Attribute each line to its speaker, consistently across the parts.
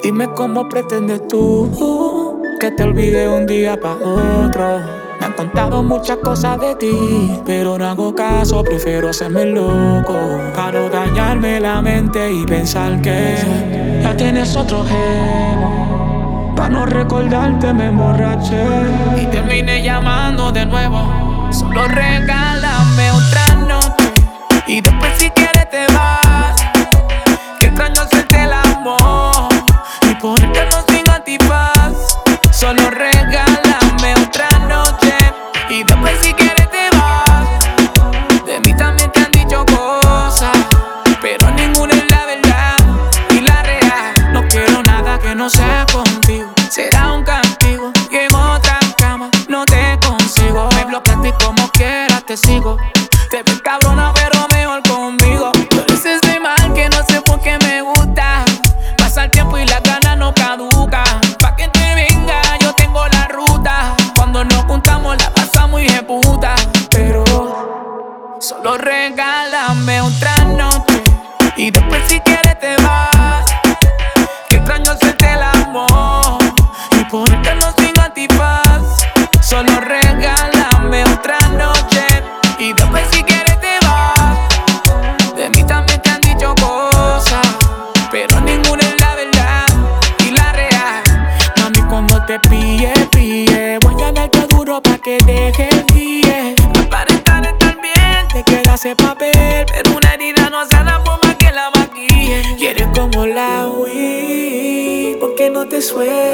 Speaker 1: Dime cómo pretendes tú que te olvide un día pa' otro. Me han contado muchas cosas de ti, pero no hago caso, prefiero hacerme loco. Para no dañarme la mente y pensar que ya tienes otro jevo. Para no recordarte me emborraché y terminé llamando de nuevo. Solo regálame otra noche y después si quieres te vas. Que extraño hacerte el amor y ponértelo sin antifaz. Solo regálame otra noche y después si quieres te vas. De mí también te han dicho cosas, pero ninguna es la verdad y la real. No quiero nada que no sea contigo. Será un castigo y en otra cama no te consigo. Me bloqueaste y como quieras te sigo. Te ves cabrona pero mejor conmigo. Tú eres ese mal que no sé por qué me gusta. Pasa el tiempo y las ganas no caducan. Pa' que te venga yo tengo la ruta. Cuando nos juntamos la pasamos y puta. Pero solo regálame otra noche y después si quieres te vas. Que extraño hacerte el amor y ponértelo sin antifaz. Solo regálame otra noche y después si quieres te vas. De mí también te han dicho cosas, pero ninguna es la verdad y la real. Mami, cuando te pille, voy a darte duro pa' que deje el pie. Aparentar estar bien, te queda ese papel, pero una herida no sana por más que la maquille. Quieres como la huí, porque no te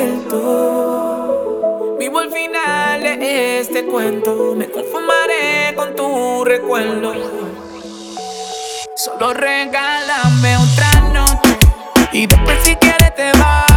Speaker 1: suelto. Vivo al final de este cuento, me conformaré con tu recuerdo. Solo regálame otra noche y después si quieres te vas.